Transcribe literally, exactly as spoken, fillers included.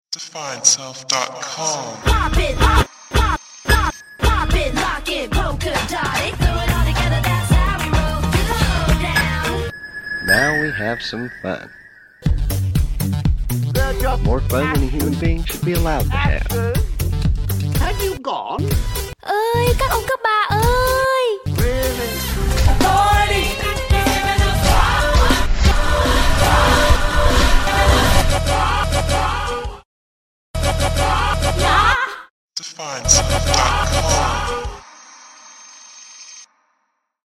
Define self dot com. Pop it, lock, pop, lock, pop it, lock it, polka dot it, throw it all together, that's how we roll. Slow down. Now we have some fun. More fun than a human being should be allowed to have. Have you gone?